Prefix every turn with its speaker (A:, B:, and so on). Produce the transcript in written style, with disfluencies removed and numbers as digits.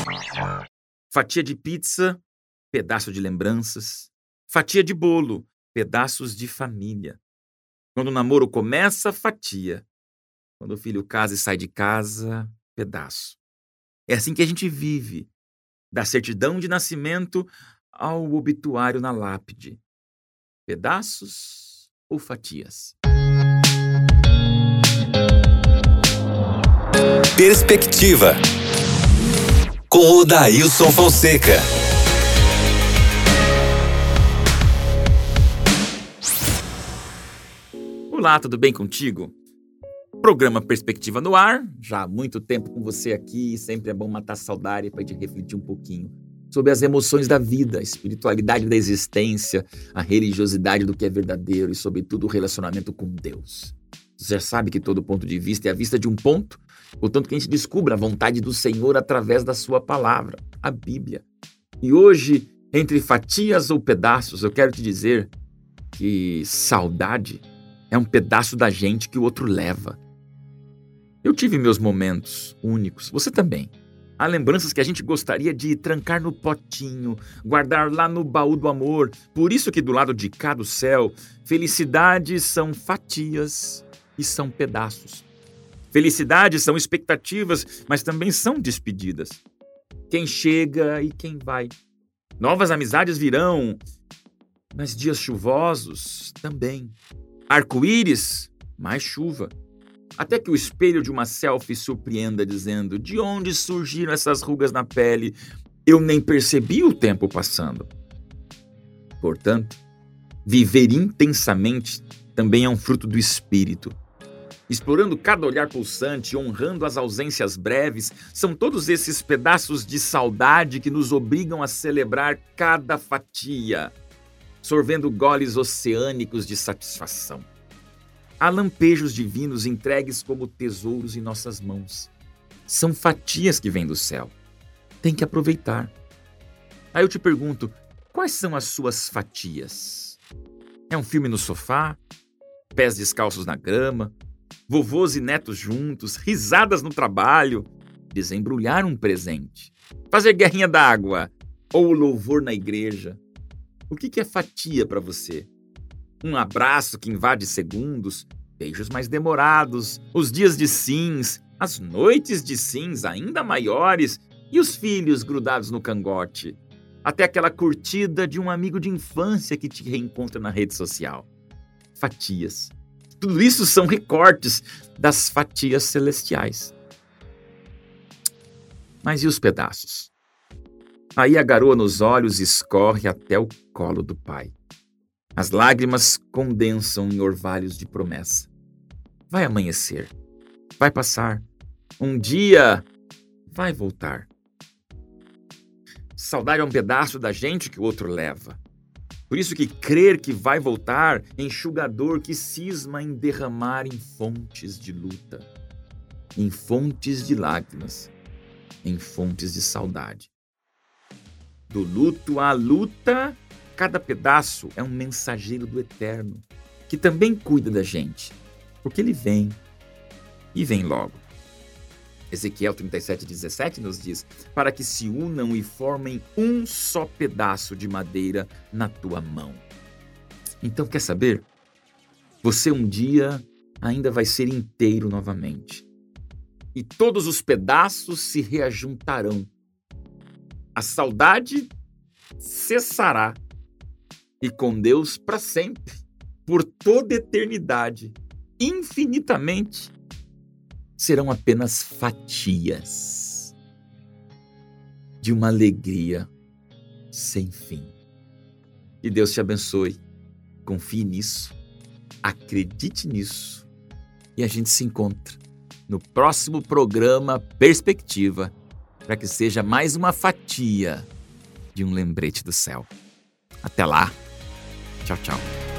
A: Fatia de pizza, pedaço de lembranças. Fatia de bolo, pedaços de família. Quando o namoro começa, fatia. Quando o filho casa e sai de casa, pedaço. É assim que a gente vive, da certidão de nascimento ao obituário na lápide. Pedaços ou fatias?
B: Perspectiva, com Odailson Fonseca.
A: Olá, tudo bem contigo? Programa Perspectiva no ar, já há muito tempo com você aqui, sempre é bom matar a saudade para a gente refletir um pouquinho sobre as emoções da vida, a espiritualidade da existência, a religiosidade do que é verdadeiro e, sobretudo, o relacionamento com Deus. Você já sabe que todo ponto de vista é a vista de um ponto, portanto que a gente descubra a vontade do Senhor através da sua palavra, a Bíblia. E hoje, entre fatias ou pedaços, eu quero te dizer que saudade é um pedaço da gente que o outro leva. Eu tive meus momentos únicos, você também. Há lembranças que a gente gostaria de trancar no potinho, guardar lá no baú do amor. Por isso que do lado de cá do céu, felicidades são fatias e são pedaços. Felicidades são expectativas, mas também são despedidas. Quem chega e quem vai. Novas amizades virão, mas dias chuvosos também. Arco-íris, mais chuva. Até que o espelho de uma selfie surpreenda dizendo: de onde surgiram essas rugas na pele? Eu nem percebi o tempo passando. Portanto, viver intensamente também é um fruto do espírito. Explorando cada olhar pulsante, honrando as ausências breves, são todos esses pedaços de saudade que nos obrigam a celebrar cada fatia, sorvendo goles oceânicos de satisfação. Há lampejos divinos entregues como tesouros em nossas mãos. São fatias que vêm do céu. Tem que aproveitar. Aí eu te pergunto, quais são as suas fatias? É um filme no sofá? Pés descalços na grama? Vovôs e netos juntos? Risadas no trabalho? Desembrulhar um presente? Fazer guerrinha d'água? Ou louvor na igreja? O que é fatia para você? Um abraço que invade segundos, beijos mais demorados, os dias de sims, as noites de sims ainda maiores e os filhos grudados no cangote. Até aquela curtida de um amigo de infância que te reencontra na rede social. Fatias. Tudo isso são recortes das fatias celestiais. Mas e os pedaços? Aí a garoa nos olhos escorre até o colo do pai. As lágrimas condensam em orvalhos de promessa. Vai amanhecer. Vai passar. Um dia vai voltar. Saudade é um pedaço da gente que o outro leva. Por isso que crer que vai voltar é enxugador que cisma em derramar em fontes de luta, em fontes de lágrimas, em fontes de saudade. Do luto à luta, cada pedaço é um mensageiro do Eterno, que também cuida da gente, porque ele vem, e vem logo. Ezequiel 37:17 nos diz, para que se unam e formem um só pedaço de madeira na tua mão. Então, quer saber? Você um dia ainda vai ser inteiro novamente. E todos os pedaços se reajuntarão. A saudade cessará. E com Deus para sempre, por toda eternidade, infinitamente, serão apenas fatias de uma alegria sem fim. Que Deus te abençoe. Confie nisso, acredite nisso e a gente se encontra no próximo programa Perspectiva, para que seja mais uma fatia de um lembrete do céu. Até lá. Tchau, tchau.